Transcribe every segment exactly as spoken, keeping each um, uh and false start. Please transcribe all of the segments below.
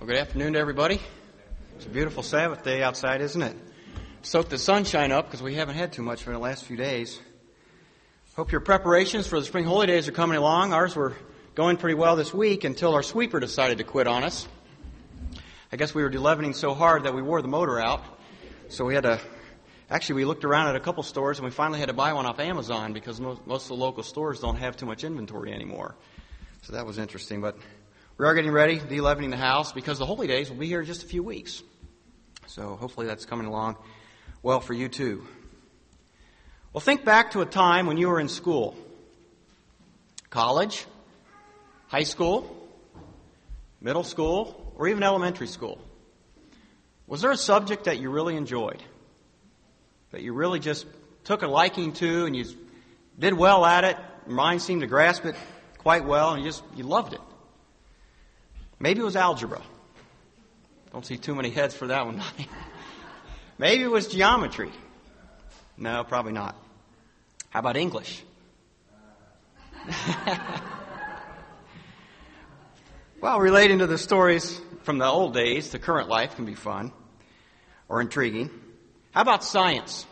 Well, good afternoon to everybody. It's a beautiful Sabbath day outside, isn't it? Soak the sunshine up because we haven't had too much for the last few days. Hope your preparations for the spring holy days are coming along. Ours were going pretty well this week until our sweeper decided to quit on us. I guess we were delevening so hard that we wore the motor out. So we had to, actually we looked around at a couple stores and we finally had to buy one off Amazon because most, most of the local stores don't have too much inventory anymore. So that was interesting, but we are getting ready, de-leavening the house, because the holy days will be here in just a few weeks. So hopefully that's coming along well for you too. Well, think back to a time when you were in school. College, high school, middle school, or even elementary school. Was there a subject that you really enjoyed? That you really just took a liking to and you did well at it, your mind seemed to grasp it quite well, and you just you loved it? Maybe it was algebra. Don't see too many heads for that one. Maybe it was geometry. No, probably not. How about English? Well, relating to the stories from the old days to current life can be fun or intriguing. How about science?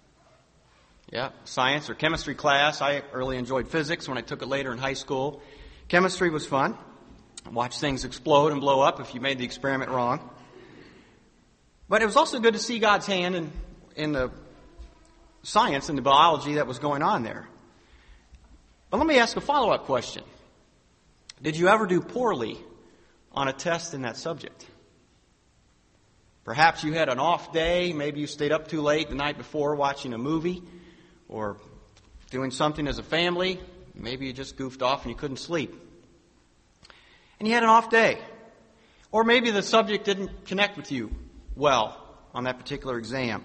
Yeah, science or chemistry class. I really enjoyed physics when I took it later in high school. Chemistry was fun. Watch things explode and blow up if you made the experiment wrong. But it was also good to see God's hand in, in the science and the biology that was going on there. But let me ask a follow-up question. Did you ever do poorly on a test in that subject? Perhaps you had an off day. Maybe you stayed up too late the night before watching a movie or doing something as a family. Maybe you just goofed off and you couldn't sleep. And you had an off day. Or maybe the subject didn't connect with you well on that particular exam.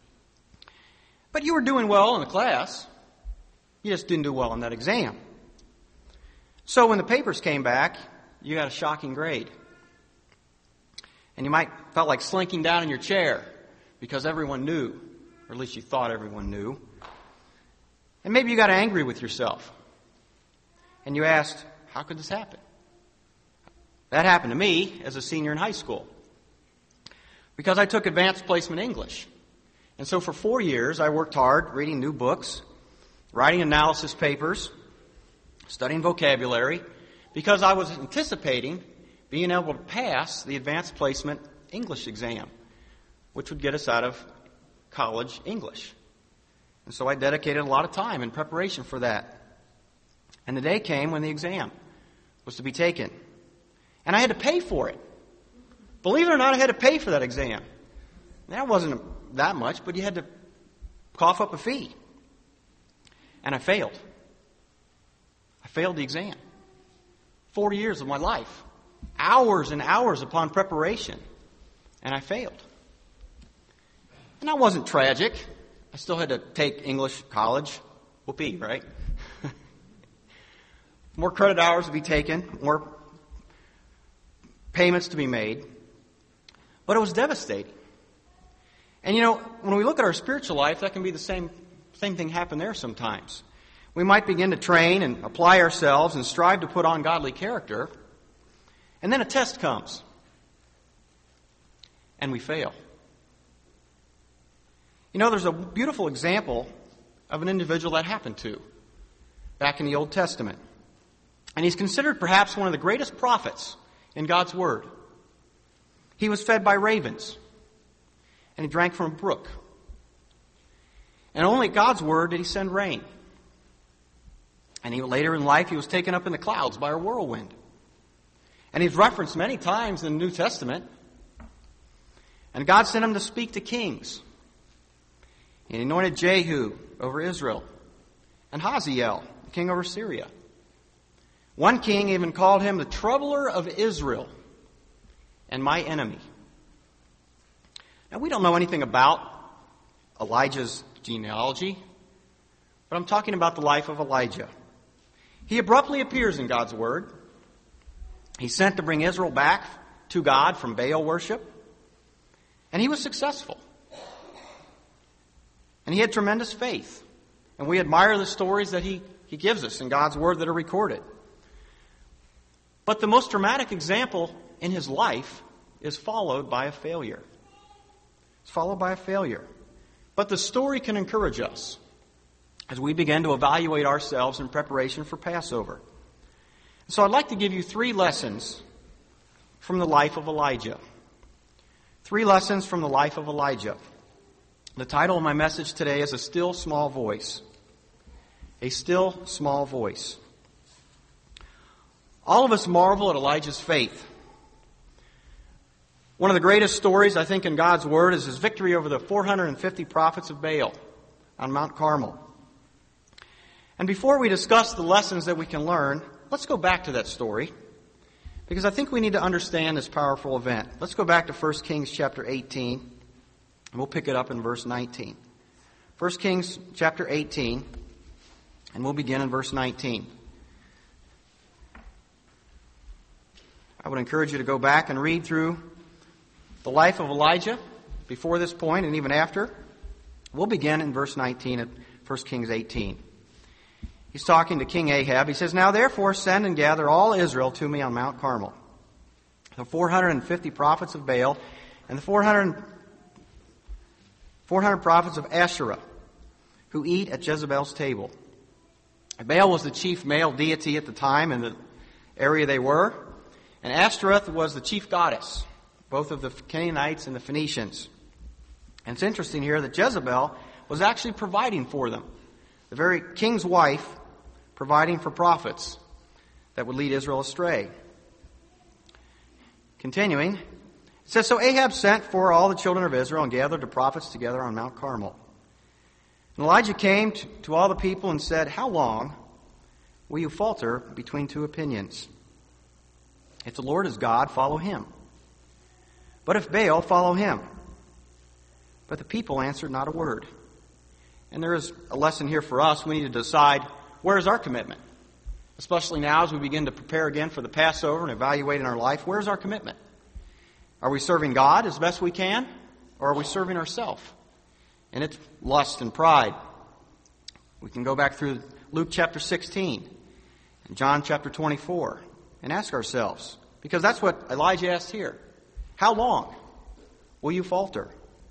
But you were doing well in the class. You just didn't do well on that exam. So when the papers came back, you got a shocking grade. And you might felt like slinking down in your chair because everyone knew, or at least you thought everyone knew. And maybe you got angry with yourself. And you asked, how could this happen? That happened to me as a senior in high school because I took advanced placement English. And so for four years, I worked hard reading new books, writing analysis papers, studying vocabulary, because I was anticipating being able to pass the advanced placement English exam, which would get us out of college English. And so I dedicated a lot of time in preparation for that. And the day came when the exam was to be taken. And I had to pay for it. Believe it or not, I had to pay for that exam. That wasn't that much, but you had to cough up a fee. And I failed. I failed the exam. Forty years of my life. Hours and hours upon preparation. And I failed. And that wasn't tragic. I still had to take English college. Whoopee, right? More credit hours to be taken. More payments to be made. But it was devastating. And you know, when we look at our spiritual life, that can be the same, same thing happen there sometimes. We might begin to train and apply ourselves and strive to put on godly character. And then a test comes. And we fail. You know, there's a beautiful example of an individual that happened to back in the Old Testament. And he's considered perhaps one of the greatest prophets in God's Word. He was fed by ravens. And he drank from a brook. And only God's Word did he send rain. And he, later in life, he was taken up in the clouds by a whirlwind. And he's referenced many times in the New Testament. And God sent him to speak to kings. And he anointed Jehu over Israel. And Hazael, the king over Syria. One king even called him the troubler of Israel and my enemy. Now, we don't know anything about Elijah's genealogy, but I'm talking about the life of Elijah. He abruptly appears in God's Word. He's sent to bring Israel back to God from Baal worship, and he was successful. And he had tremendous faith, and we admire the stories that he, he gives us in God's Word that are recorded. But the most dramatic example in his life is followed by a failure. It's followed by a failure. But the story can encourage us as we begin to evaluate ourselves in preparation for Passover. So I'd like to give you three lessons from the life of Elijah. Three lessons from the life of Elijah. The title of my message today is A Still Small Voice. A Still Small Voice. All of us marvel at Elijah's faith. One of the greatest stories, I think, in God's Word is his victory over the four hundred fifty prophets of Baal on Mount Carmel. And before we discuss the lessons that we can learn, let's go back to that story, because I think we need to understand this powerful event. Let's go back to First Kings chapter eighteen, and we'll pick it up in verse nineteen. First Kings chapter eighteen, and we'll begin in verse nineteen. I would encourage you to go back and read through the life of Elijah before this point and even after. We'll begin in verse nineteen of First Kings eighteen. He's talking to King Ahab. He says, "Now therefore send and gather all Israel to me on Mount Carmel, the four hundred fifty prophets of Baal and the four hundred, four hundred prophets of Asherah, who eat at Jezebel's table." Baal was the chief male deity at the time in the area they were, and Ashtoreth was the chief goddess, both of the Canaanites and the Phoenicians. And it's interesting here that Jezebel was actually providing for them, the very king's wife providing for prophets that would lead Israel astray. Continuing, it says, "So Ahab sent for all the children of Israel and gathered the prophets together on Mount Carmel. And Elijah came to, to all the people and said, 'How long will you falter between two opinions? If the Lord is God, follow him. But if Baal, follow him.' But the people answered not a word." And there is a lesson here for us. We need to decide, where is our commitment? Especially now as we begin to prepare again for the Passover and evaluate in our life, where is our commitment? Are we serving God as best we can? Or are we serving ourselves? And it's lust and pride. We can go back through Luke chapter sixteen and John chapter twenty-four and ask ourselves, because that's what Elijah asked here. How long will you falter?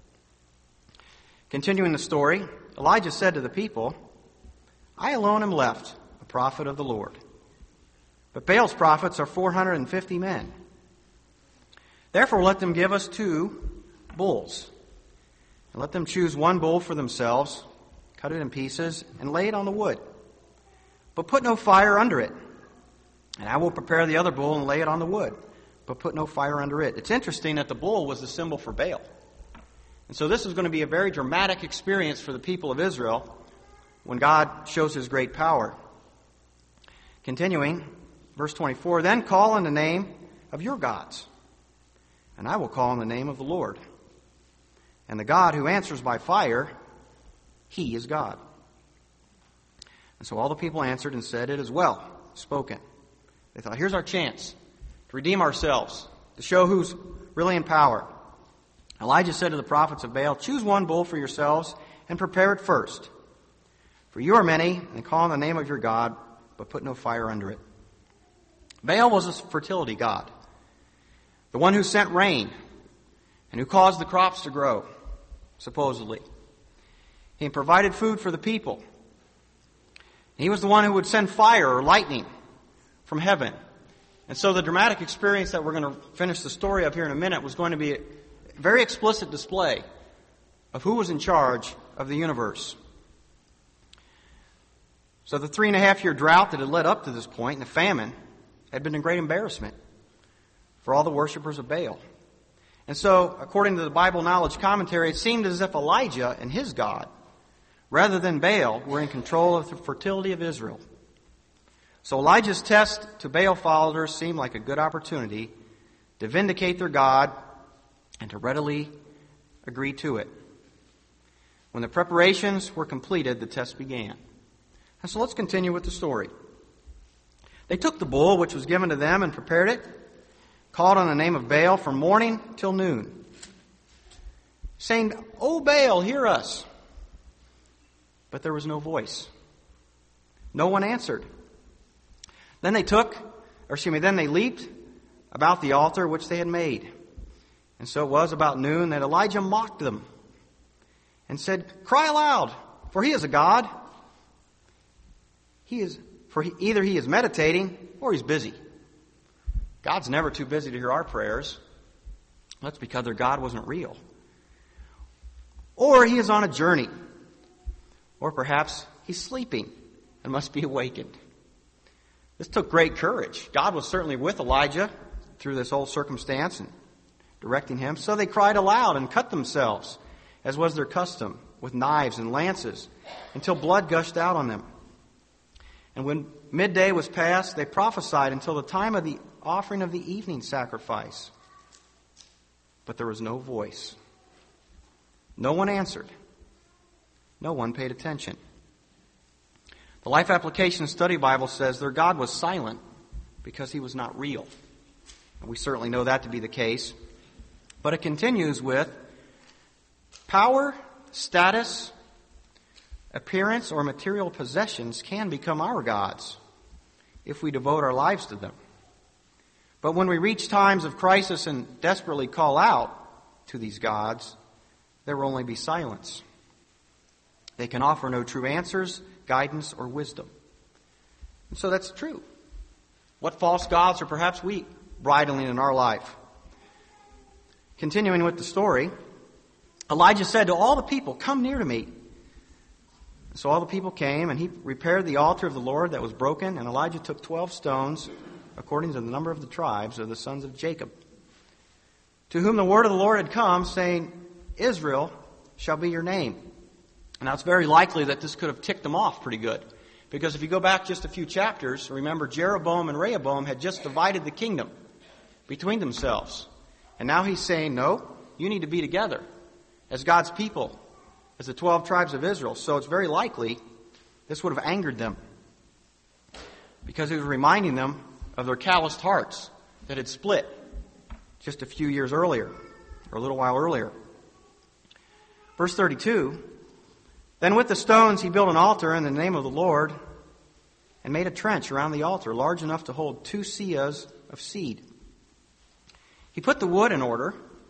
Continuing the story, Elijah said to the people, "I alone am left, a prophet of the Lord. But Baal's prophets are four hundred fifty men. Therefore let them give us two bulls. And let them choose one bull for themselves, cut it in pieces, and lay it on the wood. But put no fire under it. And I will prepare the other bull and lay it on the wood, but put no fire under it." It's interesting that the bull was the symbol for Baal. And so this is going to be a very dramatic experience for the people of Israel when God shows his great power. Continuing, verse twenty-four, "Then call on the name of your gods, and I will call on the name of the Lord. And the God who answers by fire, he is God." And so all the people answered and said, "It is well spoken." They thought, here's our chance to redeem ourselves, to show who's really in power. Elijah said to the prophets of Baal, "Choose one bull for yourselves and prepare it first. For you are many, and call on the name of your God, but put no fire under it." Baal was a fertility god, the one who sent rain and who caused the crops to grow, supposedly. He provided food for the people. He was the one who would send fire or lightning from heaven. And so the dramatic experience that we're going to finish the story of here in a minute was going to be a very explicit display of who was in charge of the universe. So the three and a half year drought that had led up to this point, and the famine, had been a great embarrassment for all the worshipers of Baal. And so, according to the Bible Knowledge Commentary, it seemed as if Elijah and his God, rather than Baal, were in control of the fertility of Israel. So Elijah's test to Baal followers seemed like a good opportunity to vindicate their God and to readily agree to it. When the preparations were completed, the test began. And so let's continue with the story. They took the bull which was given to them and prepared it, called on the name of Baal from morning till noon, saying, "O Baal, hear us." But there was no voice. No one answered. Then they took, or excuse me, then they leaped about the altar which they had made. And so it was about noon that Elijah mocked them and said, "Cry aloud, for he is a god. He is, for he, either he is meditating or he's busy." God's never too busy to hear our prayers. That's because their God wasn't real. Or he is on a journey. Or perhaps he's sleeping and must be awakened. This took great courage. God was certainly with Elijah through this whole circumstance and directing him. So they cried aloud and cut themselves, as was their custom, with knives and lances, until blood gushed out on them. And when midday was past, they prophesied until the time of the offering of the evening sacrifice. But there was no voice. No one answered. No one paid attention. The Life Application Study Bible says their God was silent because he was not real. And we certainly know that to be the case. But it continues with power, status, appearance, or material possessions can become our gods if we devote our lives to them. But when we reach times of crisis and desperately call out to these gods, there will only be silence. They can offer no true answers, guidance, or wisdom. And so that's true. What false gods are perhaps we bridling in our life? Continuing with the story, Elijah said to all the people, "Come near to me." So all the people came, and he repaired the altar of the Lord that was broken, and Elijah took twelve stones, according to the number of the tribes of the sons of Jacob, to whom the word of the Lord had come, saying, "Israel shall be your name." Now it's very likely that this could have ticked them off pretty good. Because if you go back just a few chapters, remember Jeroboam and Rehoboam had just divided the kingdom between themselves. And now he's saying, no, you need to be together as God's people, as the twelve tribes of Israel. So it's very likely this would have angered them, because he was reminding them of their calloused hearts that had split just a few years earlier, or a little while earlier. Verse thirty-two, then with the stones he built an altar in the name of the Lord and made a trench around the altar large enough to hold two seahs of seed. He put the wood in order,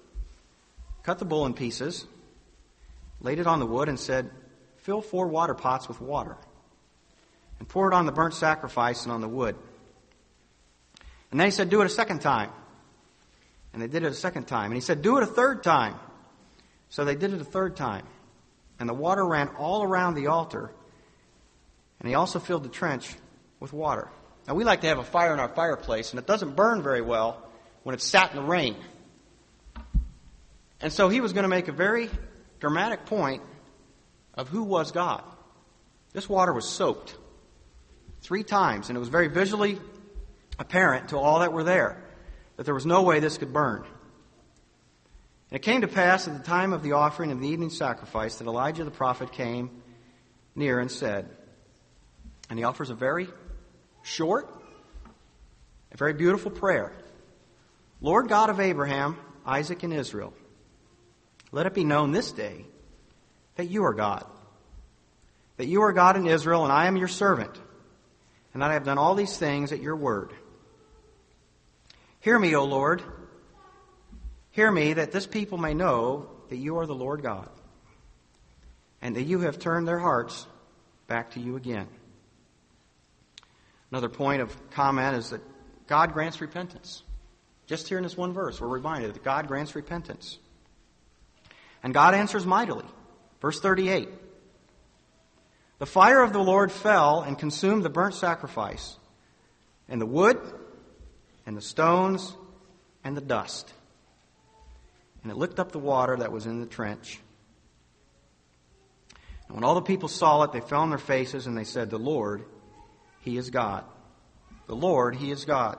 cut the bull in pieces, laid it on the wood and said, "Fill four water pots with water and pour it on the burnt sacrifice and on the wood." And then he said, "Do it a second time." And they did it a second time. And he said, "Do it a third time." So they did it a third time. And the water ran all around the altar. And he also filled the trench with water. Now we like to have a fire in our fireplace, and it doesn't burn very well when it's sat in the rain. And so he was going to make a very dramatic point of who was God. This water was soaked three times, and it was very visually apparent to all that were there that there was no way this could burn. And it came to pass at the time of the offering of the evening sacrifice that Elijah the prophet came near and said, and he offers a very short, a very beautiful prayer. "Lord God of Abraham, Isaac, and Israel, let it be known this day that you are God, that you are God in Israel, and I am your servant, and that I have done all these things at your word. Hear me, O Lord. Hear me, that this people may know that you are the Lord God, and that you have turned their hearts back to you again." Another point of comment is that God grants repentance. Just here in this one verse, we're reminded that God grants repentance. And God answers mightily. Verse thirty-eight. The fire of the Lord fell and consumed the burnt sacrifice, and the wood, and the stones, and the dust. And it licked up the water that was in the trench. And when all the people saw it, they fell on their faces, and they said, "The Lord, He is God. The Lord, He is God."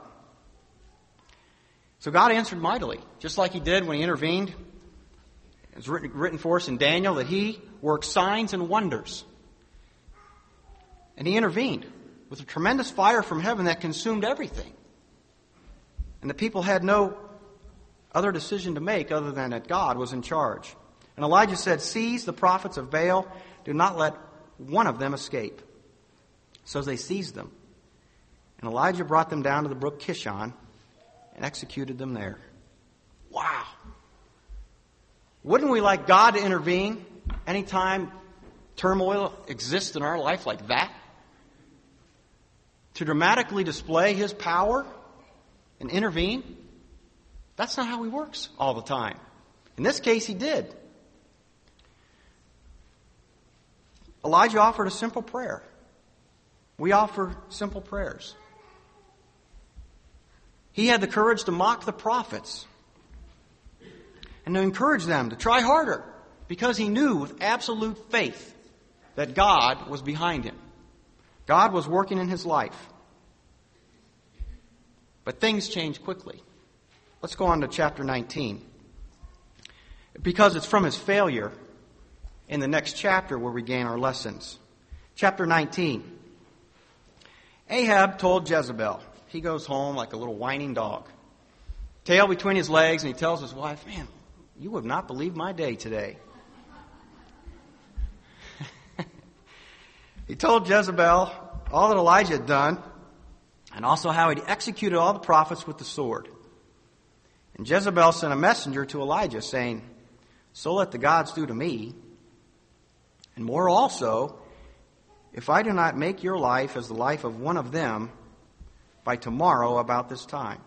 So God answered mightily, just like He did when He intervened. It's written, written for us in Daniel that He worked signs and wonders. And He intervened with a tremendous fire from heaven that consumed everything. And the people had no other decision to make other than that God was in charge. And Elijah said, "Seize the prophets of Baal. Do not let one of them escape." So they seized them. And Elijah brought them down to the brook Kishon and executed them there. Wow. Wouldn't we like God to intervene anytime turmoil exists in our life like that? To dramatically display His power and intervene? That's not how He works all the time. In this case, He did. Elijah offered a simple prayer. We offer simple prayers. He had the courage to mock the prophets and to encourage them to try harder because he knew with absolute faith that God was behind him. God was working in his life. But things change quickly. Let's go on to chapter nineteen. Because it's from his failure in the next chapter where we gain our lessons. Chapter nineteen. Ahab told Jezebel. He goes home like a little whining dog. Tail between his legs, and he tells his wife, man, you would not believe my day today. He told Jezebel all that Elijah had done, and also how he'd executed all the prophets with the sword. And Jezebel sent a messenger to Elijah saying, so let the gods do to me, and more also, if I do not make your life as the life of one of them by tomorrow about this time.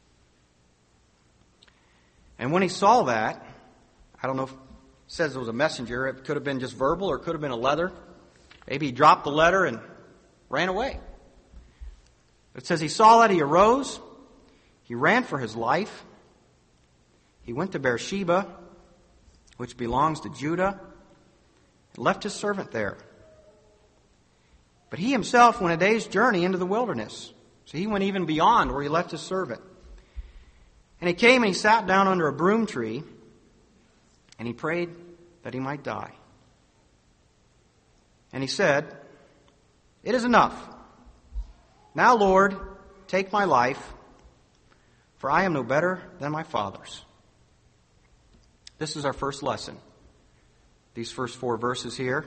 And when he saw that, I don't know if it says it was a messenger, it could have been just verbal or it could have been a letter. Maybe he dropped the letter and ran away. It says he saw that, he arose, he ran for his life, he went to Beersheba, which belongs to Judah, and left his servant there. But he himself went a day's journey into the wilderness. So he went even beyond where he left his servant. And he came and he sat down under a broom tree, and he prayed that he might die. And he said, it is enough. Now, Lord, take my life, for I am no better than my fathers. This is our first lesson. These first four verses here.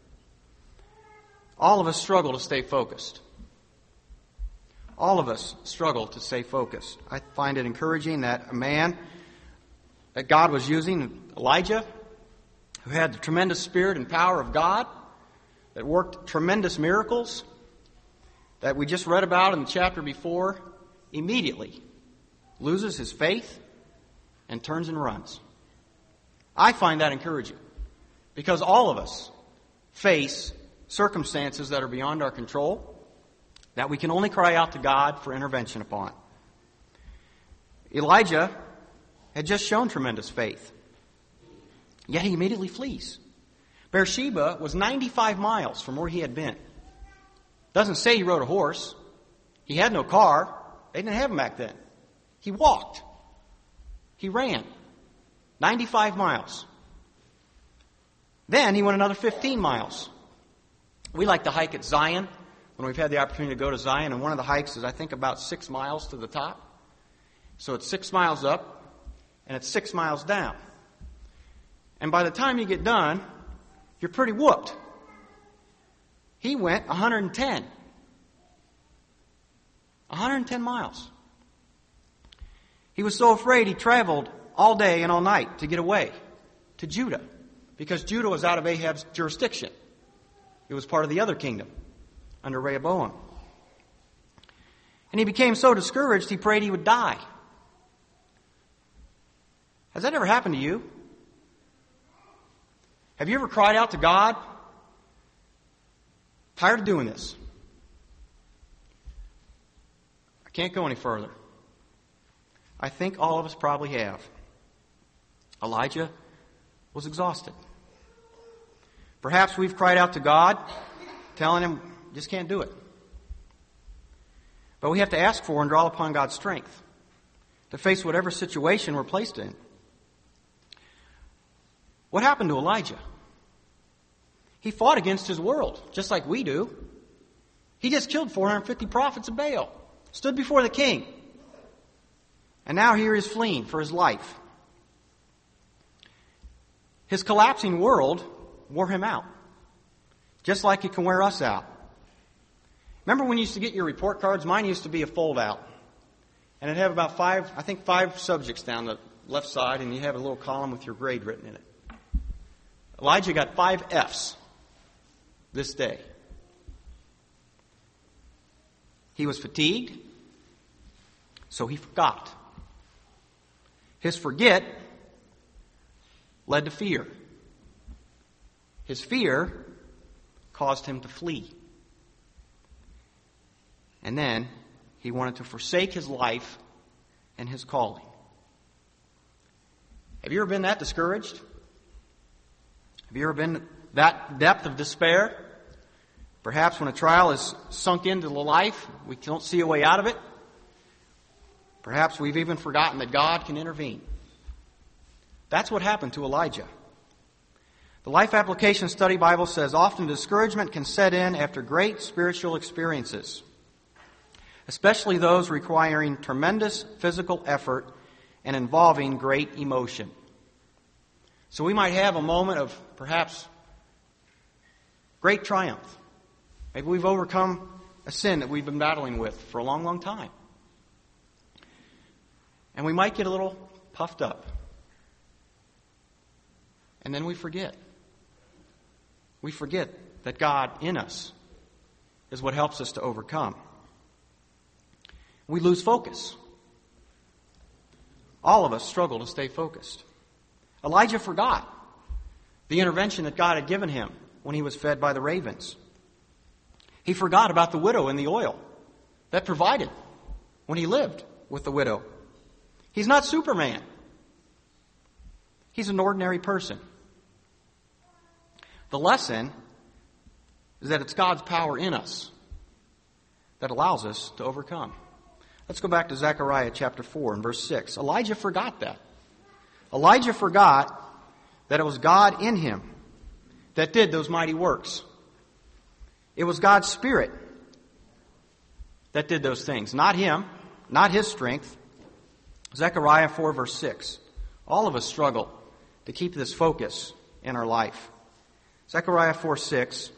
All of us struggle to stay focused. All of us struggle to stay focused. I find it encouraging that a man that God was using, Elijah, who had the tremendous spirit and power of God, that worked tremendous miracles, that we just read about in the chapter before, immediately loses his faith and turns and runs. I find that encouraging because all of us face circumstances that are beyond our control, that we can only cry out to God for intervention upon. Elijah had just shown tremendous faith, yet he immediately flees. Beersheba was ninety-five miles from where he had been. Doesn't say he rode a horse. He had no car. They didn't have them back then. He walked. He ran. ninety-five miles. Then he went another fifteen miles. We like to hike at Zion when we've had the opportunity to go to Zion, and one of the hikes is, I think, about six miles to the top. So it's six miles up, and it's six miles down. And by the time you get done, you're pretty whooped. He went one hundred ten. one hundred ten miles. He was so afraid he traveled all day and all night to get away to Judah, because Judah was out of Ahab's jurisdiction. It was part of the other kingdom under Rehoboam. And he became so discouraged he prayed he would die. Has that ever happened to you? Have you ever cried out to God, tired of doing this? I can't go any further. I think all of us probably have. Elijah was exhausted. Perhaps we've cried out to God, telling him, just can't do it. But we have to ask for and draw upon God's strength to face whatever situation we're placed in. What happened to Elijah? He fought against his world, just like we do. He just killed four hundred fifty prophets of Baal, stood before the king. And now here he is fleeing for his life. His collapsing world wore him out, just like it can wear us out. Remember when you used to get your report cards? Mine used to be a fold-out. And it'd have about five, I think five subjects down the left side, and you have a little column with your grade written in it. Elijah got five F's this day. He was fatigued, so he forgot. His forget led to fear. His fear caused him to flee. And then he wanted to forsake his life and his calling. Have you ever been that discouraged? Have you ever been that depth of despair? Perhaps when a trial is sunk into the life, we don't see a way out of it. Perhaps we've even forgotten that God can intervene. That's what happened to Elijah. The Life Application Study Bible says, often discouragement can set in after great spiritual experiences, especially those requiring tremendous physical effort and involving great emotion. So we might have a moment of perhaps great triumph. Maybe we've overcome a sin that we've been battling with for a long, long time. And we might get a little puffed up. And then we forget. We forget that God in us is what helps us to overcome. We lose focus. All of us struggle to stay focused. Elijah forgot the intervention that God had given him when he was fed by the ravens. He forgot about the widow and the oil that provided when he lived with the widow. He's not Superman. He's an ordinary person. The lesson is that it's God's power in us that allows us to overcome. Let's go back to Zechariah chapter four and verse six. Elijah forgot that. Elijah forgot that it was God in him that did those mighty works. It was God's Spirit that did those things, not him, not his strength. Zechariah four verse six. All of us struggle to keep this focus in our life. Zechariah four six.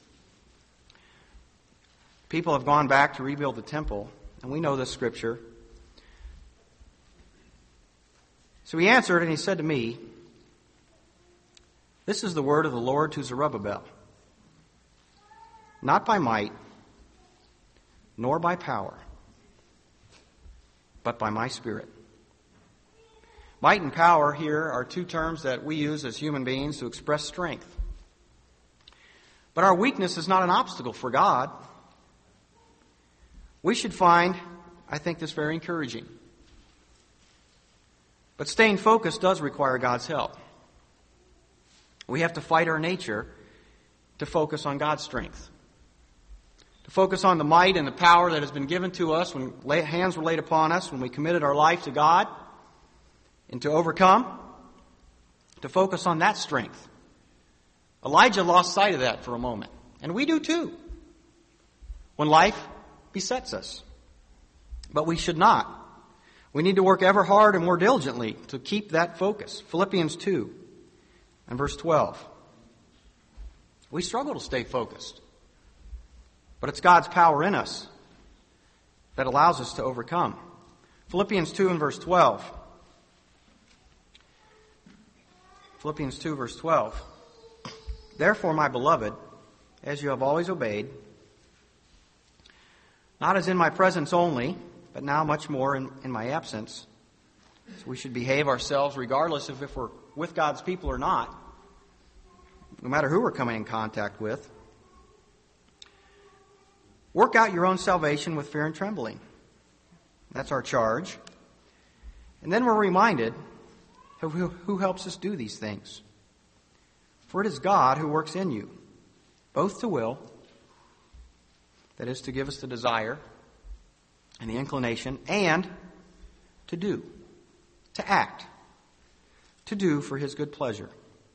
People have gone back to rebuild the temple, and we know this scripture. So he answered, and he said to me, "This is the word of the Lord to Zerubbabel. Not by might, nor by power, but by my Spirit." Might and power here are two terms that we use as human beings to express strength. But our weakness is not an obstacle for God. We should find, I think, this very encouraging. But staying focused does require God's help. We have to fight our nature to focus on God's strength. To focus on the might and the power that has been given to us when hands were laid upon us, when we committed our life to God, and to overcome, to focus on that strength. Elijah lost sight of that for a moment. And we do too, when life besets us. But we should not. We need to work ever hard and more diligently to keep that focus. Philippians two and verse twelve. We struggle to stay focused. But it's God's power in us that allows us to overcome. Philippians two and verse twelve. Philippians two verse twelve. Therefore, my beloved, as you have always obeyed, not as in my presence only, but now much more in, in my absence. So we should behave ourselves regardless of if we're with God's people or not, no matter who we're coming in contact with. Work out your own salvation with fear and trembling. That's our charge. And then we're reminded of who, who helps us do these things. For it is God who works in you, both to will, that is to give us the desire and the inclination, and to do, to act, to do for His good pleasure.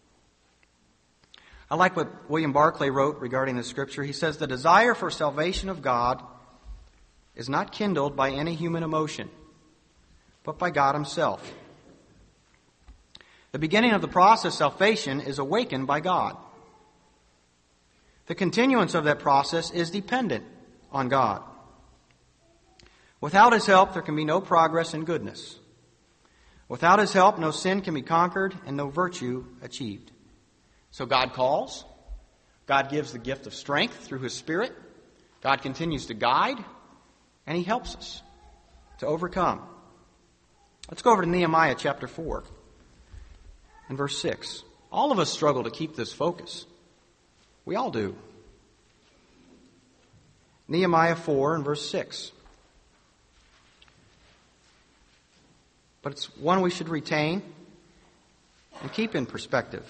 I like what William Barclay wrote regarding this scripture. He says, the desire for salvation of God is not kindled by any human emotion, but by God Himself. The beginning of the process of salvation is awakened by God. The continuance of that process is dependent on God. Without His help, there can be no progress in goodness. Without his help, no sin can be conquered and no virtue achieved. So God calls. God gives the gift of strength through his Spirit. God continues to guide, and he helps us to overcome. Let's go over to Nehemiah chapter four and verse six. All of us struggle to keep this focus. We all do. Nehemiah four and verse six. But it's one we should retain and keep in perspective.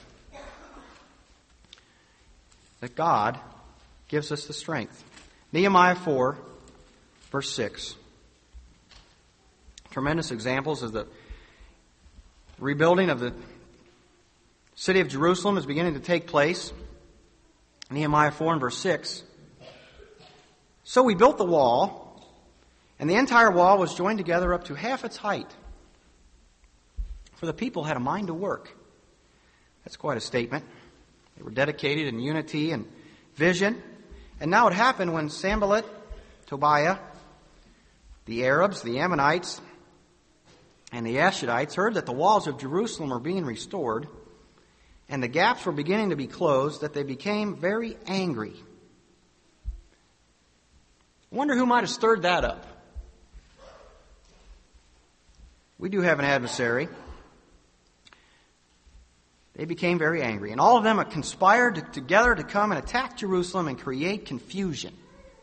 That God gives us the strength. Nehemiah four, verse six. Tremendous examples of the rebuilding of the city of Jerusalem is beginning to take place. Nehemiah four and verse six. So we built the wall, and the entire wall was joined together up to half its height. For the people had a mind to work. That's quite a statement. They were dedicated in unity and vision. And now it happened when Sanballat, Tobiah, the Arabs, the Ammonites, and the Ashdodites heard that the walls of Jerusalem were being restored and the gaps were beginning to be closed, that they became very angry. I wonder who might have stirred that up. We do have an adversary. They became very angry, and all of them conspired together to come and attack Jerusalem and create confusion.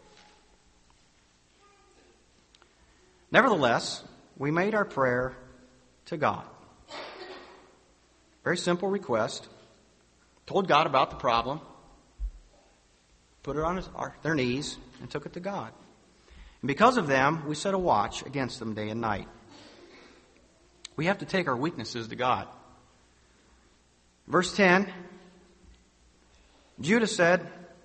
Nevertheless, we made our prayer to God. Very simple request. Told God about the problem, put it on his, our, their knees, and took it to God. And because of them, we set a watch against them day and night. We have to take our weaknesses to God. Verse ten, Judah said,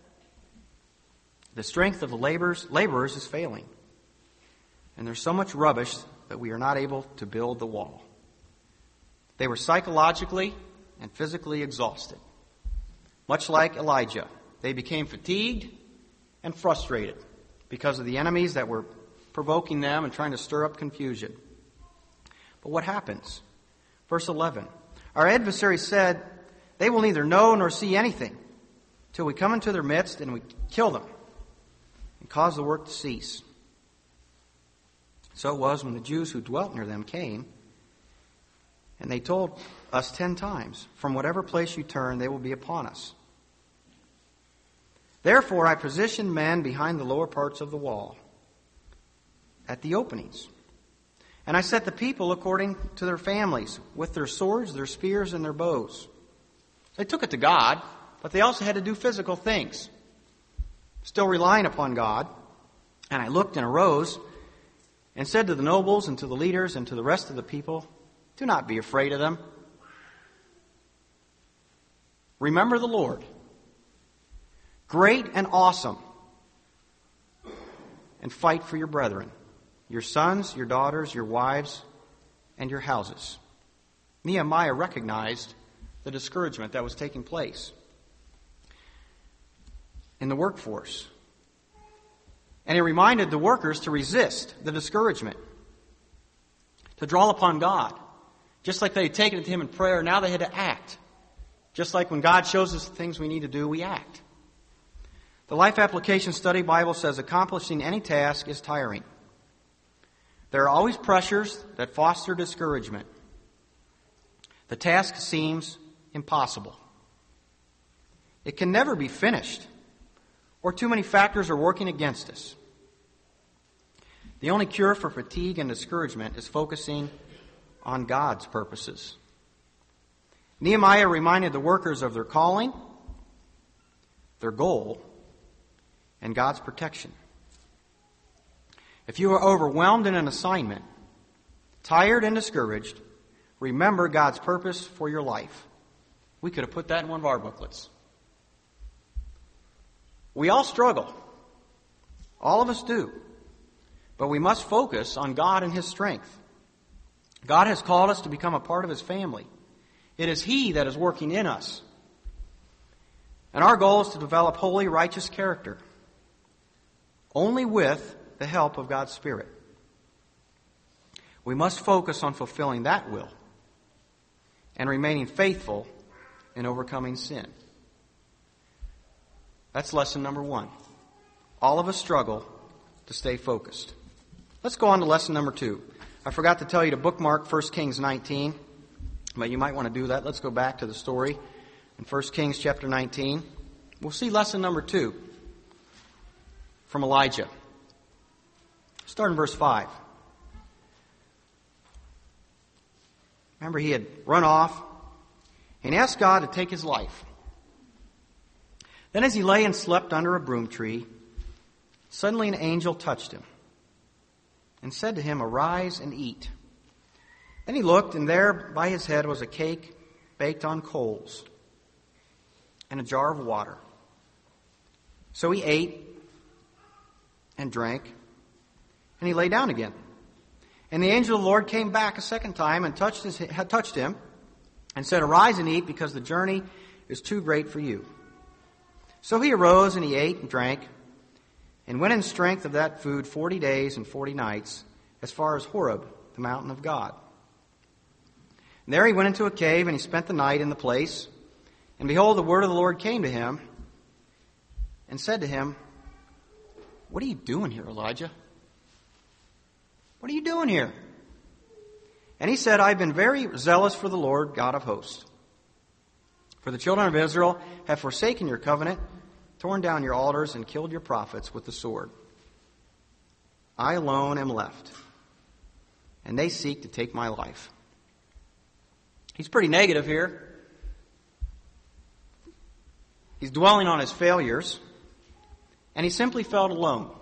the strength of the laborers, laborers is failing, and there's so much rubbish that we are not able to build the wall. They were psychologically and physically exhausted. Much like Elijah, they became fatigued and frustrated because of the enemies that were provoking them and trying to stir up confusion. But what happens? Verse eleven, our adversary said, they will neither know nor see anything till we come into their midst and we kill them and cause the work to cease. So it was when the Jews who dwelt near them came, and they told us ten times, from whatever place you turn, they will be upon us. Therefore I positioned men behind the lower parts of the wall, at the openings. And I set the people according to their families, with their swords, their spears, and their bows. They took it to God, but they also had to do physical things, still relying upon God. And I looked and arose and said to the nobles and to the leaders and to the rest of the people, do not be afraid of them. Remember the Lord, great and awesome, and fight for your brethren, your sons, your daughters, your wives, and your houses. Nehemiah recognized the discouragement that was taking place in the workforce. And he reminded the workers to resist the discouragement, to draw upon God. Just like they had taken it to him in prayer, now they had to act. Just like when God shows us the things we need to do, we act. The Life Application Study Bible says accomplishing any task is tiring. There are always pressures that foster discouragement. The task seems impossible. It can never be finished, or too many factors are working against us. The only cure for fatigue and discouragement is focusing on God's purposes. Nehemiah reminded the workers of their calling, their goal, and God's protection. If you are overwhelmed in an assignment, tired and discouraged, remember God's purpose for your life. We could have put that in one of our booklets. We all struggle. All of us do. But we must focus on God and His strength. God has called us to become a part of His family. It is He that is working in us. And our goal is to develop holy, righteous character, only with the help of God's Spirit. We must focus on fulfilling that will and remaining faithful in overcoming sin. That's lesson number one. All of us struggle to stay focused. Let's go on to lesson number two. I forgot to tell you to bookmark First Kings nineteen, but you might want to do that. Let's go back to the story in First Kings chapter nineteen. We'll see lesson number two from Elijah. Start in verse five. Remember, he had run off and asked God to take his life. Then as he lay and slept under a broom tree, suddenly an angel touched him and said to him, "Arise and eat." Then he looked, and there by his head was a cake baked on coals and a jar of water. So he ate and drank, and he lay down again. And the angel of the Lord came back a second time and touched, his, touched him and said, "Arise and eat, because the journey is too great for you." So he arose and he ate and drank, and went in strength of that food forty days and forty nights, as far as Horeb, the mountain of God. And there he went into a cave, and he spent the night in the place. And behold, the word of the Lord came to him, and said to him, "What are you doing here, Elijah? What are you doing here?" And he said, "I've been very zealous for the Lord God of hosts. For the children of Israel have forsaken your covenant, torn down your altars, and killed your prophets with the sword. I alone am left, and they seek to take my life." He's pretty negative here. He's dwelling on his failures, and he simply felt alone.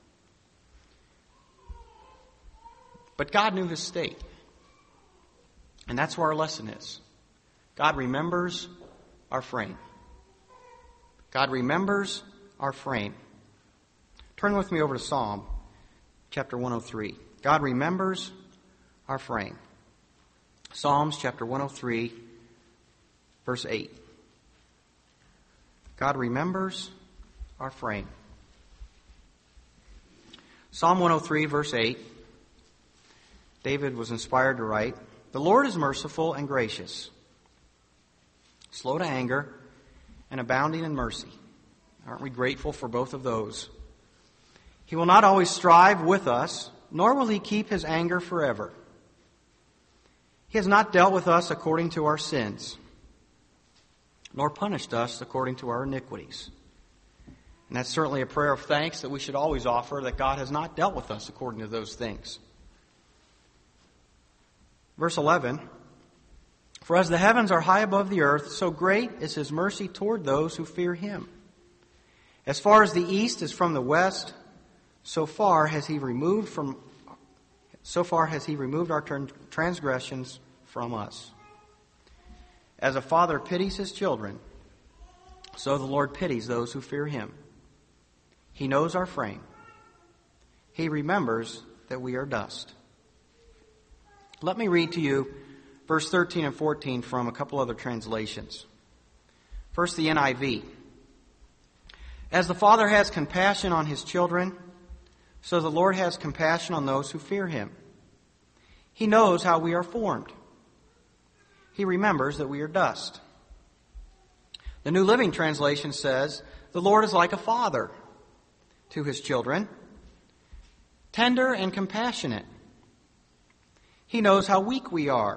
But God knew his state. And that's where our lesson is. God remembers our frame. God remembers our frame. Turn with me over to Psalm chapter one oh three. God remembers our frame. Psalms chapter one oh three, verse eight. God remembers our frame. Psalm one oh three, verse eight. David was inspired to write, "The Lord is merciful and gracious, slow to anger, and abounding in mercy." Aren't we grateful for both of those? He will not always strive with us, nor will he keep his anger forever. He has not dealt with us according to our sins, nor punished us according to our iniquities. And that's certainly a prayer of thanks that we should always offer, that God has not dealt with us according to those things. Verse eleven, "For as the heavens are high above the earth, so great is his mercy toward those who fear him. As far as the east is from the west, so far has he removed from so far has he removed our transgressions from us. As a father pities his children, so the Lord pities those who fear him. He knows our frame. He remembers that we are dust." Let me read to you verse thirteen and fourteen from a couple other translations. First, the N I V. "As the Father has compassion on his children, so the Lord has compassion on those who fear him. He knows how we are formed. He remembers that we are dust." The New Living Translation says, "The Lord is like a father to his children, tender and compassionate. He knows how weak we are."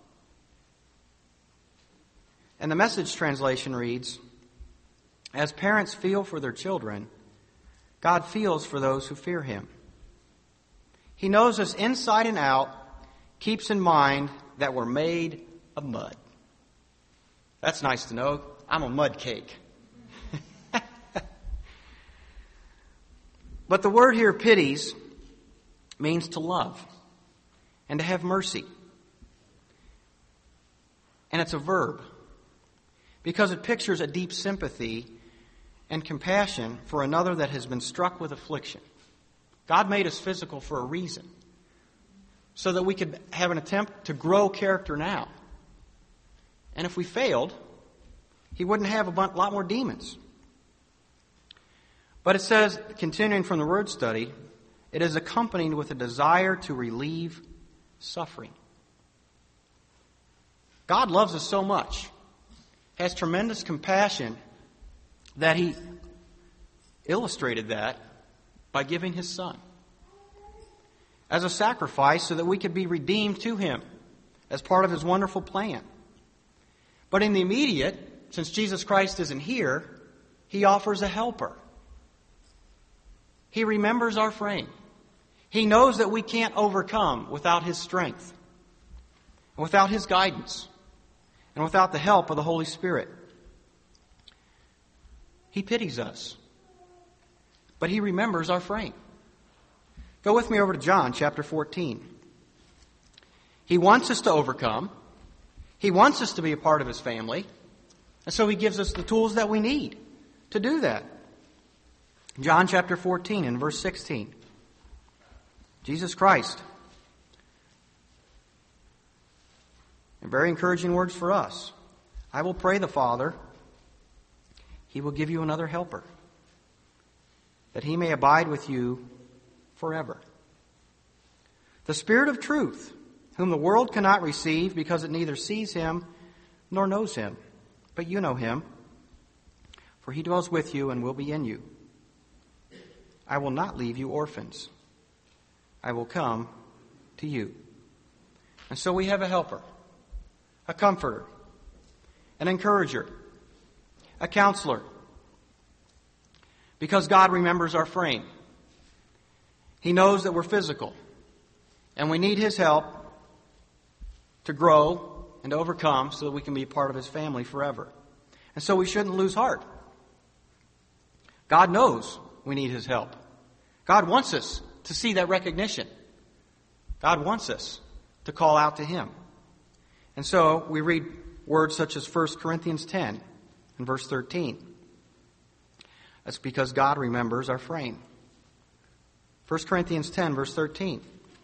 And the Message translation reads, "As parents feel for their children, God feels for those who fear him. He knows us inside and out, keeps in mind that we're made of mud." That's nice to know. I'm a mud cake. But the word here, pities, means to love and to have mercy. And it's a verb, because it pictures a deep sympathy and compassion for another that has been struck with affliction. God made us physical for a reason, so that we could have an attempt to grow character now. And if we failed, he wouldn't have a lot more demons. But it says, continuing from the word study, it is accompanied with a desire to relieve suffering. God loves us so much, has tremendous compassion, that He illustrated that by giving His Son as a sacrifice so that we could be redeemed to Him as part of His wonderful plan. But in the immediate, since Jesus Christ isn't here, He offers a helper. He remembers our frame. He knows that we can't overcome without His strength, and without His guidance, and without the help of the Holy Spirit. He pities us, but He remembers our frame. Go with me over to John chapter fourteen. He wants us to overcome. He wants us to be a part of His family. And so He gives us the tools that we need to do that. John chapter fourteen and verse sixteen. Jesus Christ. And very encouraging words for us. I will pray the Father, He will give you another helper, that He may abide with you forever. The Spirit of truth, whom the world cannot receive because it neither sees Him nor knows Him. But you know Him, for He dwells with you and will be in you. I will not leave you orphans. I will come to you. And so we have a helper, a comforter, an encourager, a counselor, because God remembers our frame. He knows that we're physical, and we need His help to grow and to overcome so that we can be part of His family forever. And so we shouldn't lose heart. God knows we need His help. God wants us to see that recognition. God wants us to call out to Him. And so we read words such as First Corinthians ten and verse thirteen. That's because God remembers our frame. First Corinthians ten, verse thirteen.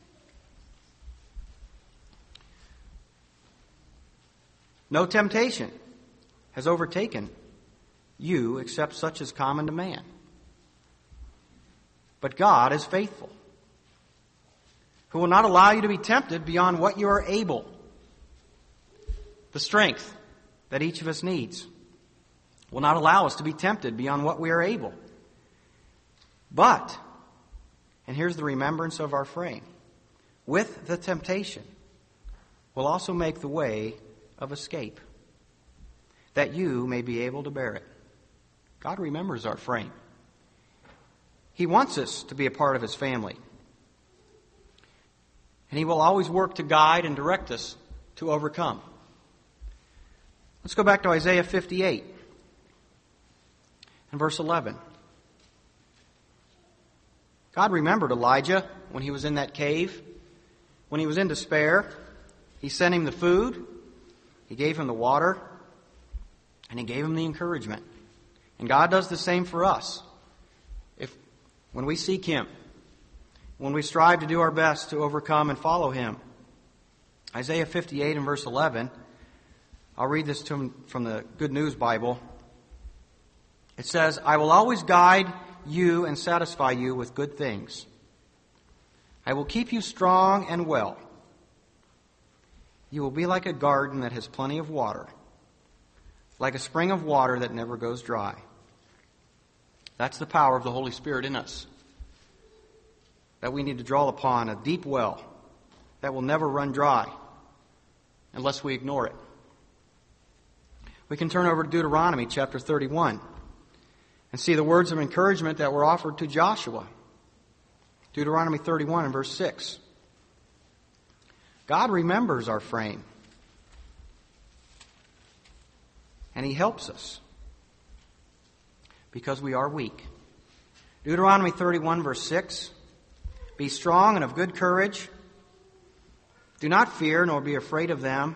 No temptation has overtaken you except such as common to man. But God is faithful, who will not allow you to be tempted beyond what you are able. The strength that each of us needs will not allow us to be tempted beyond what we are able. But, and here's the remembrance of our frame, with the temptation will also make the way of escape, that you may be able to bear it. God remembers our frame. He wants us to be a part of His family. And He will always work to guide and direct us to overcome. Let's go back to Isaiah fifty-eight and verse eleven. God remembered Elijah when he was in that cave. When he was in despair, He sent him the food, He gave him the water, and He gave him the encouragement. And God does the same for us. If when we seek Him, when we strive to do our best to overcome and follow Him. Isaiah fifty-eight and verse eleven, I'll read this to him from the Good News Bible. It says, I will always guide you and satisfy you with good things. I will keep you strong and well. You will be like a garden that has plenty of water, like a spring of water that never goes dry. That's the power of the Holy Spirit in us, that we need to draw upon a deep well that will never run dry unless we ignore it. We can turn over to Deuteronomy chapter thirty-one and see the words of encouragement that were offered to Joshua. Deuteronomy thirty-one and verse six. God remembers our frame, and He helps us because we are weak. Deuteronomy thirty-one verse six. Be strong and of good courage. Do not fear nor be afraid of them.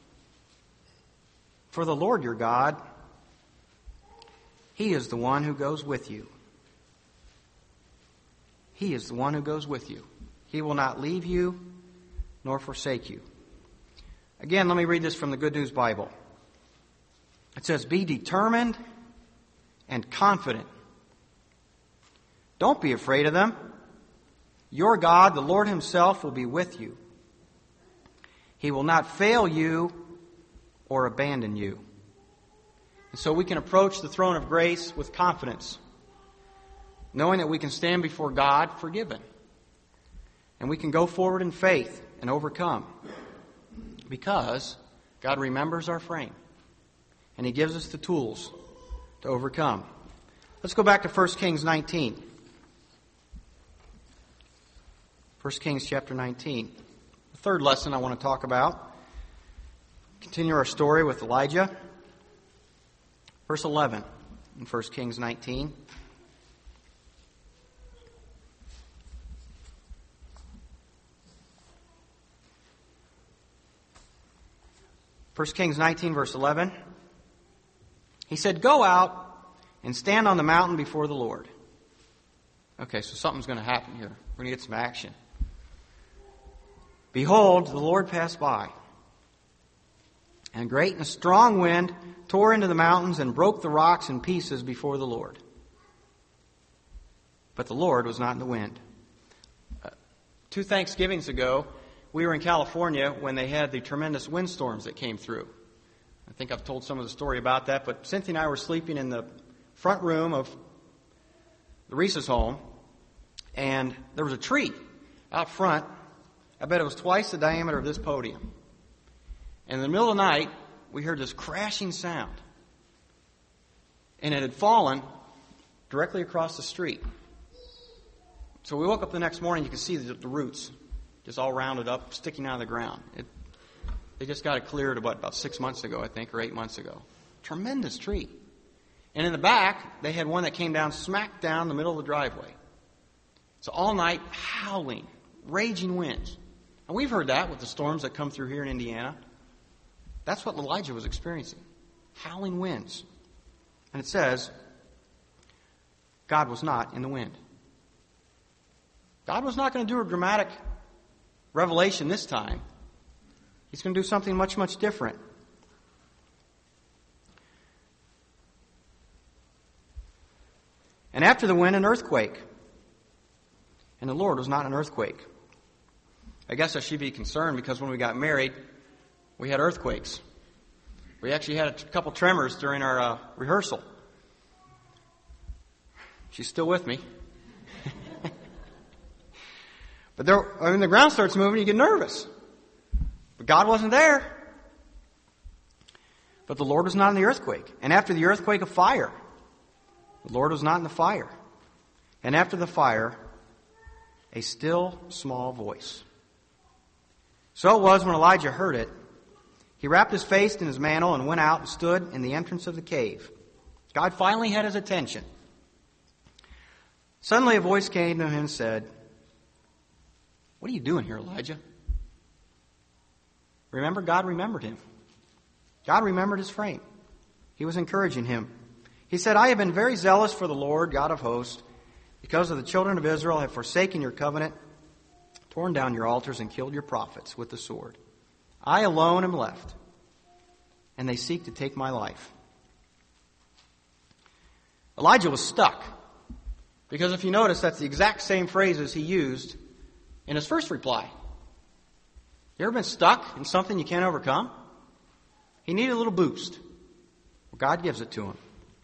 For the Lord your God, He is the one who goes with you. He is the one who goes with you. He will not leave you nor forsake you. Again, let me read this from the Good News Bible. It says, be determined and confident. Don't be afraid of them. Your God, the Lord Himself, will be with you. He will not fail you or abandon you. And so we can approach the throne of grace with confidence, knowing that we can stand before God forgiven. And we can go forward in faith and overcome, because God remembers our frame, and He gives us the tools to overcome. Let's go back to First Kings nineteen. First Kings chapter nineteen. The third lesson I want to talk about. Continue our story with Elijah. Verse eleven in First Kings nineteen. First Kings nineteen, verse eleven. He said, "Go out and stand on the mountain before the Lord." Okay, so something's going to happen here. We're going to get some action. "Behold, the Lord passed by, and a great and a strong wind tore into the mountains and broke the rocks in pieces before the Lord. But the Lord was not in the wind." Uh, two Thanksgivings ago, we were in California when they had the tremendous windstorms that came through. I think I've told some of the story about that, but Cynthia and I were sleeping in the front room of the Reese's home, and there was a tree out front. I bet it was twice the diameter of this podium. And in the middle of the night, we heard this crashing sound. And it had fallen directly across the street. So we woke up the next morning, you could see the, the roots just all rounded up, sticking out of the ground. It, they just got it cleared about, about six months ago, I think, or eight months ago. Tremendous tree. And in the back, they had one that came down smack down the middle of the driveway. So all night, howling, raging winds. And we've heard that with the storms that come through here in Indiana. That's what Elijah was experiencing. Howling winds. And it says, God was not in the wind. God was not going to do a dramatic revelation this time. He's going to do something much, much different. And after the wind, an earthquake. And the Lord was not an earthquake. I guess I should be concerned because when we got married, we had earthquakes. We actually had a couple tremors during our uh, rehearsal. She's still with me. But there, when the ground starts moving, you get nervous. But God wasn't there. But the Lord was not in the earthquake. And after the earthquake, a fire. The Lord was not in the fire. And after the fire, a still small voice. So it was when Elijah heard it, he wrapped his face in his mantle and went out and stood in the entrance of the cave. God finally had his attention. Suddenly a voice came to him and said, "What are you doing here, Elijah?" Remember, God remembered him. God remembered his frame. He was encouraging him. He said, "I have been very zealous for the Lord, God of hosts, because of the children of Israel have forsaken your covenant, torn down your altars, and killed your prophets with the sword. I alone am left, and they seek to take my life." Elijah was stuck, because if you notice, that's the exact same phrases he used in his first reply. You ever been stuck in something you can't overcome? He needed a little boost. Well, God gives it to him.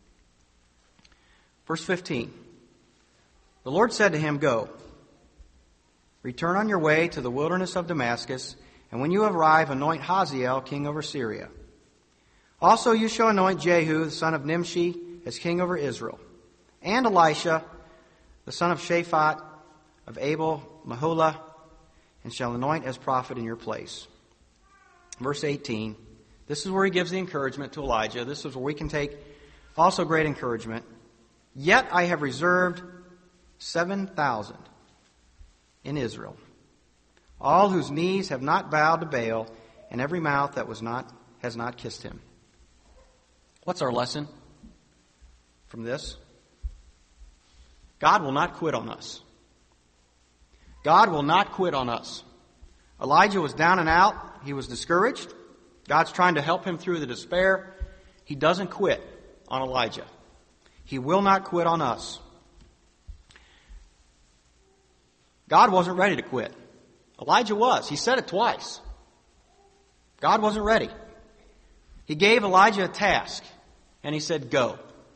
Verse fifteen. The Lord said to him, "Go, return on your way to the wilderness of Damascus, and when you arrive, anoint Hazael king over Syria. Also you shall anoint Jehu, the son of Nimshi, as king over Israel, and Elisha, the son of Shaphat, of Abel Meholah, and shall anoint as prophet in your place." Verse eighteen. This is where he gives the encouragement to Elijah. This is where we can take also great encouragement. "Yet I have reserved seven thousand in Israel, all whose knees have not bowed to Baal, and every mouth that was not has not kissed him." What's our lesson from this? God will not quit on us. God will not quit on us. Elijah was down and out. He was discouraged. God's trying to help him through the despair. He doesn't quit on Elijah. He will not quit on us. God wasn't ready to quit. Elijah was. He said it twice. God wasn't ready. He gave Elijah a task, and he said, go.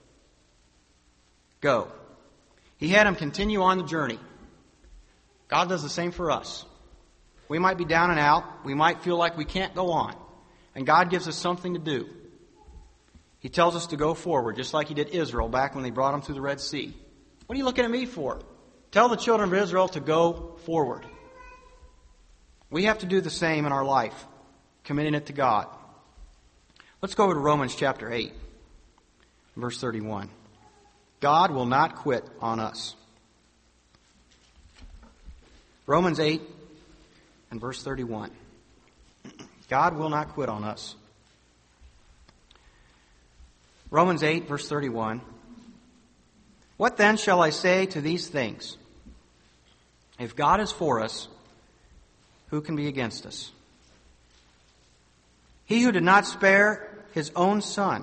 Go. He had him continue on the journey. God does the same for us. We might be down and out. We might feel like we can't go on. And God gives us something to do. He tells us to go forward, just like He did Israel back when they brought them through the Red Sea. What are you looking at me for? Tell the children of Israel to go forward. We have to do the same in our life, committing it to God. Let's go over to Romans chapter eight, verse thirty-one. God will not quit on us. Romans eight and verse thirty-one. God will not quit on us. Romans eight, verse thirty-one. What then shall I say to these things? If God is for us, who can be against us? He who did not spare His own Son,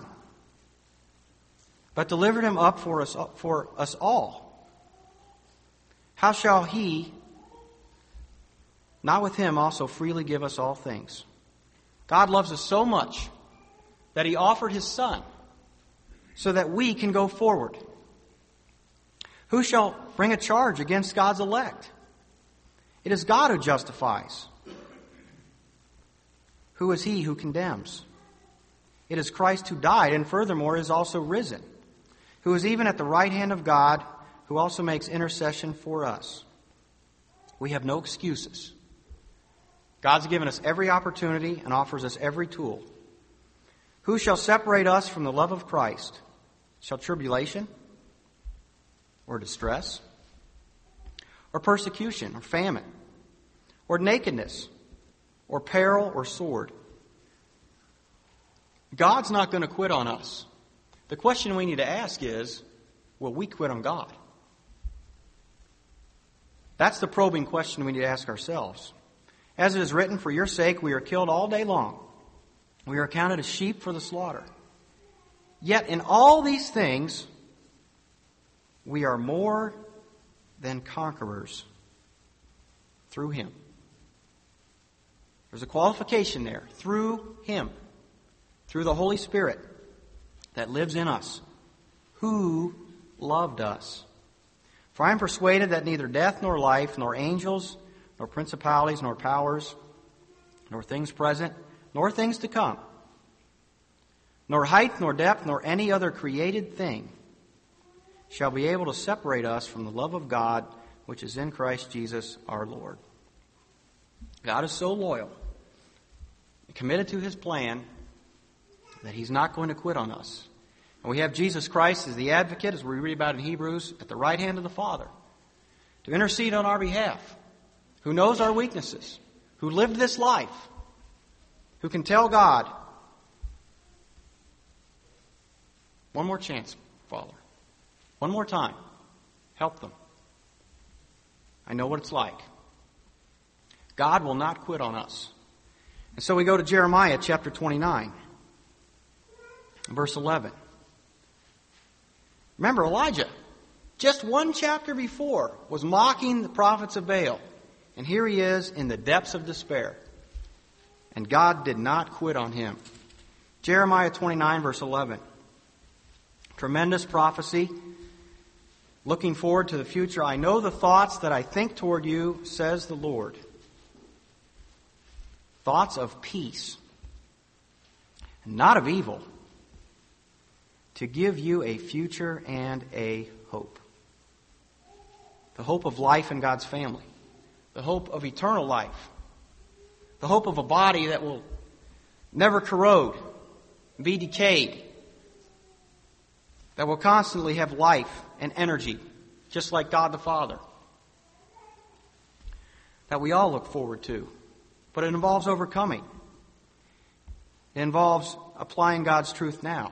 but delivered Him up for us, for us all, how shall He not with Him also freely give us all things? God loves us so much that He offered His Son so that we can go forward. Who shall bring a charge against God's elect? It is God who justifies. Who is he who condemns? It is Christ who died and furthermore is also risen, who is even at the right hand of God, who also makes intercession for us. We have no excuses. God's given us every opportunity and offers us every tool. Who shall separate us from the love of Christ? Shall tribulation, or distress, or persecution, or famine, or nakedness, or peril, or sword? God's not going to quit on us. The question we need to ask is, will we quit on God? That's the probing question we need to ask ourselves. As it is written, for your sake we are killed all day long. We are counted as sheep for the slaughter. Yet in all these things, we are more than conquerors through Him. There's a qualification there. Through Him. Through the Holy Spirit that lives in us. Who loved us. For I am persuaded that neither death nor life, nor angels, nor principalities, nor powers, nor things present, nor things to come, nor height, nor depth, nor any other created thing shall be able to separate us from the love of God which is in Christ Jesus our Lord. God is so loyal, committed to His plan, that He's not going to quit on us. And we have Jesus Christ as the advocate, as we read about in Hebrews, at the right hand of the Father, to intercede on our behalf, who knows our weaknesses, who lived this life, who can tell God, one more chance, Father. One more time. Help them. I know what it's like. God will not quit on us. And so we go to Jeremiah chapter twenty-nine, verse eleven. Remember, Elijah, just one chapter before, was mocking the prophets of Baal. And here he is in the depths of despair. And God did not quit on him. Jeremiah twenty-nine, verse eleven. Tremendous prophecy. Looking forward to the future. I know the thoughts that I think toward you, says the Lord. Thoughts of peace, and not of evil, to give you a future and a hope. The hope of life in God's family. The hope of eternal life. The hope of a body that will never corrode, be decayed. That will constantly have life and energy, just like God the Father. That we all look forward to. But it involves overcoming. It involves applying God's truth now.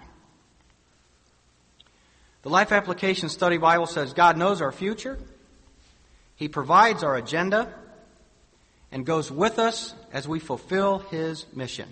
The Life Application Study Bible says God knows our future. He provides our agenda and goes with us as we fulfill His mission.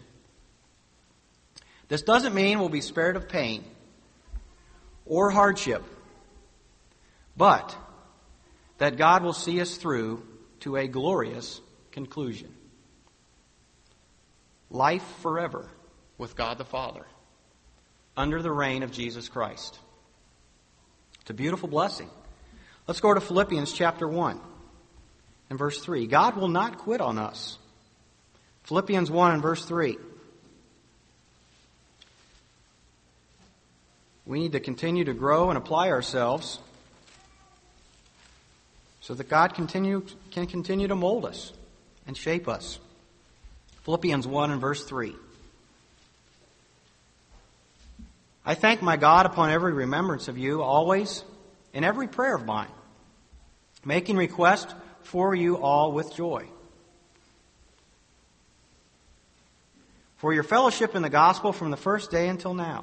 This doesn't mean we'll be spared of pain or hardship, but that God will see us through to a glorious conclusion. Life forever with God the Father under the reign of Jesus Christ. It's a beautiful blessing. Let's go to Philippians chapter one and verse three. God will not quit on us. Philippians one and verse three. We need to continue to grow and apply ourselves so that God continue, can continue to mold us and shape us. Philippians one and verse three. I thank my God upon every remembrance of you, always, in every prayer of mine, making request for you all with joy. For your fellowship in the gospel from the first day until now,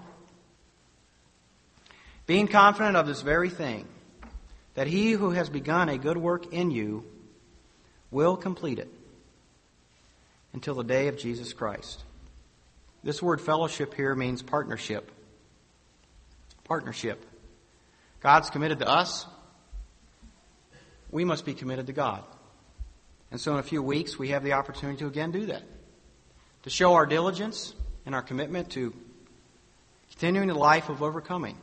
being confident of this very thing, that he who has begun a good work in you will complete it until the day of Jesus Christ. This word fellowship here means partnership. Partnership. God's committed to us. We must be committed to God. And so in a few weeks, we have the opportunity to again do that. To show our diligence and our commitment to continuing the life of overcoming.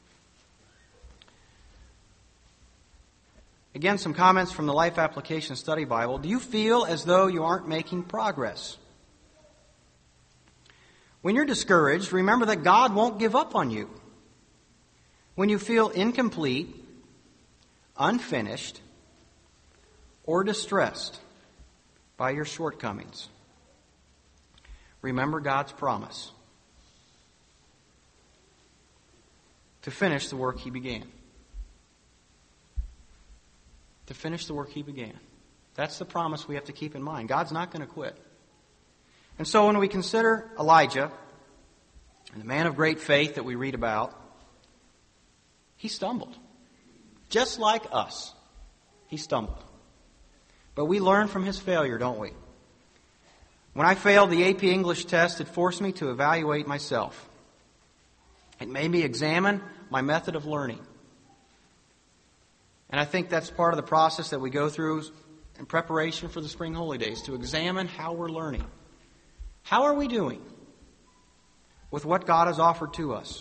Again, some comments from the Life Application Study Bible. Do you feel as though you aren't making progress? When you're discouraged, remember that God won't give up on you. When you feel incomplete, unfinished, or distressed by your shortcomings, remember God's promise to finish the work He began. To finish the work He began. That's the promise we have to keep in mind. God's not going to quit. And so when we consider Elijah, and the man of great faith that we read about, he stumbled. Just like us. He stumbled. But we learn from his failure, don't we? When I failed the A P English test, it forced me to evaluate myself. It made me examine my method of learning. And I think that's part of the process that we go through in preparation for the Spring Holy Days, to examine how we're learning. How are we doing with what God has offered to us?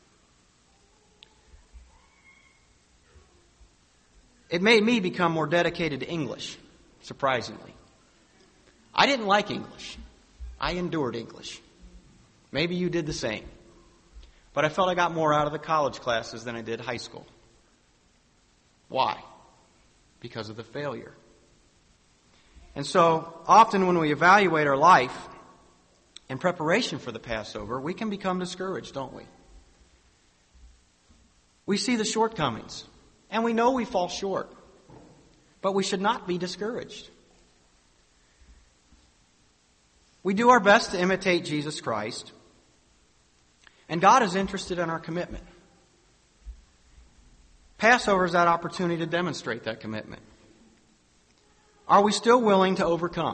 It made me become more dedicated to English, surprisingly. I didn't like English. I endured English. Maybe you did the same. But I felt I got more out of the college classes than I did high school. Why? Because of the failure. And so, often when we evaluate our life in preparation for the Passover, we can become discouraged, don't we? We see the shortcomings, and we know we fall short. But we should not be discouraged. We do our best to imitate Jesus Christ, and God is interested in our commitment. Passover is that opportunity to demonstrate that commitment. Are we still willing to overcome?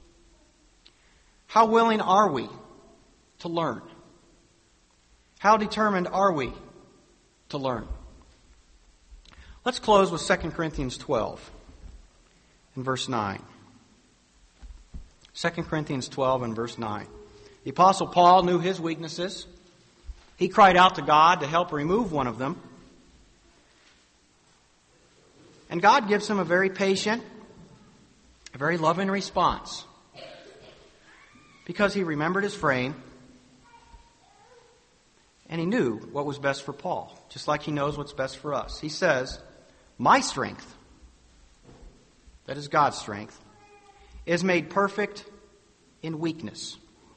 How willing are we to learn? How determined are we to learn? Let's close with Second Corinthians twelve and verse nine. Second Corinthians twelve and verse nine. The Apostle Paul knew his weaknesses. He cried out to God to help remove one of them. And God gives him a very patient, a very loving response. Because he remembered his frame, and he knew what was best for Paul, just like he knows what's best for us. He says, my strength, that is God's strength, is made perfect in weakness.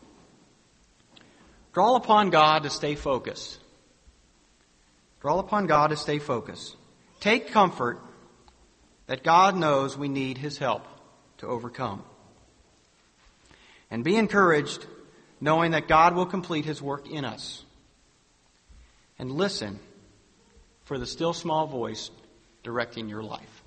Draw upon God to stay focused. Draw upon God to stay focused. Take comfort that God knows we need His help to overcome. And be encouraged knowing that God will complete His work in us. And listen for the still small voice directing your life.